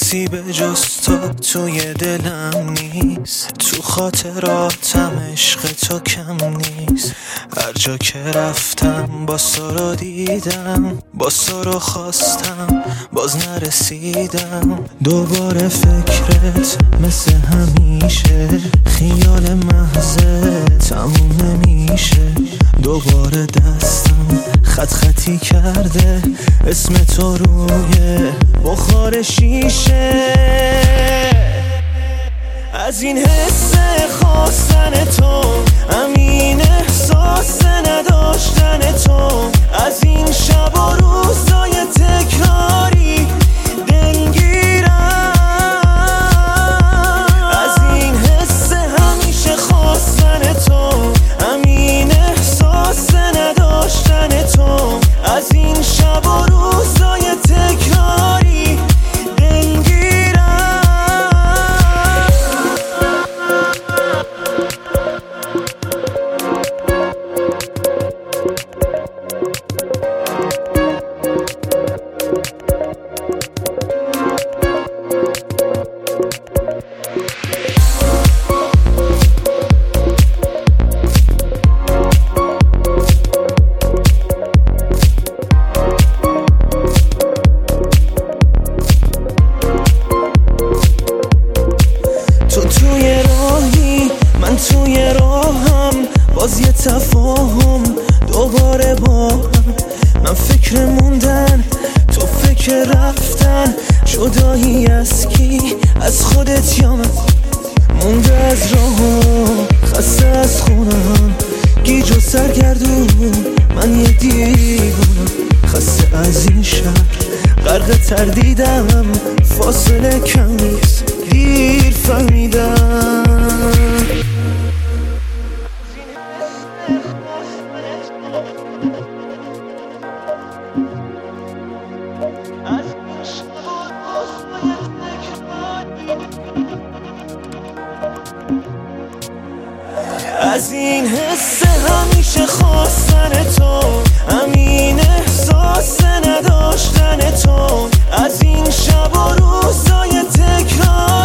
کسی به جز تو توی دلم نیست، تو خاطراتم عشق تو کم نیست. هر جا که رفتم با سارو دیدم، با سارو خواستم باز نرسیدم. دوباره فکرت مثل همیشه، خیال محضه تموم نمیشه. دوباره دستم خط خطی کرده اسم تو روی بخار شیشه. از این حس خواستن تو، همین احساس نداشتن تو، از این شب و روزای تکراری دلگیرم. از این حس همیشه خواستن تو، همین احساس نداشتن تو، از این شب و روزای تکراری دلگیرم. توی راهی من توی راهم، باز یه تفاهم دوباره با هم. من فکر موندن تو فکر رفتن، جدایی از کی؟ از خودت یا من؟ مونده از راهم، خسته از خونم، گیج و سرگردون من یه دیوانم. خسته از این شهر غرق تردیدم، فاصله کم نیست دیر فهمیدم. از این حس همیشه خواستن تو، همین احساس نداشتن تو، از این شب و روزای تکرار